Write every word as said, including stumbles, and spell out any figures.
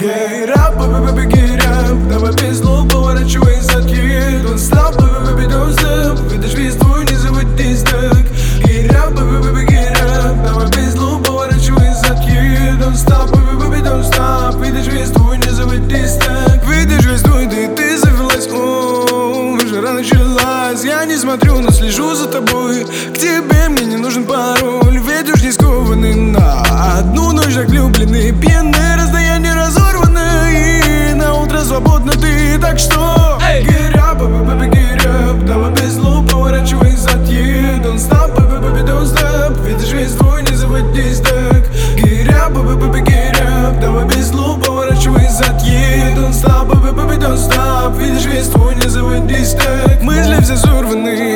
Get up, baby, baby, get up. Давай без слов поворачивай задки. Don't stop, baby, baby, don't stop. Видишь весь твой, не заводись так. Get up, baby, baby, get up. Давай без слов поворачивай задки. Don't stop, baby, baby, don't stop. Видишь весь твой, не заводись так. Видишь весь твой, да и ты завелась. О, жара началась. Я не смотрю, но слежу за тобой. К тебе мне не нужен пароль. Ведь уж не скованный на одну ночь так влюбленный. Пьяные расстояния разорваны. И на утро свободна ты, так что get up, baby, baby, get up. Давай без слов поворачивай задки. Don't stop, baby, baby, don't stop. Видишь весь твой, не заводись так. Get up, baby, baby, get up. Давай без слов поворачивай задки. Don't stop, baby, baby, don't stop. Видишь весь твой, не заводись так. Мысли все сорваны.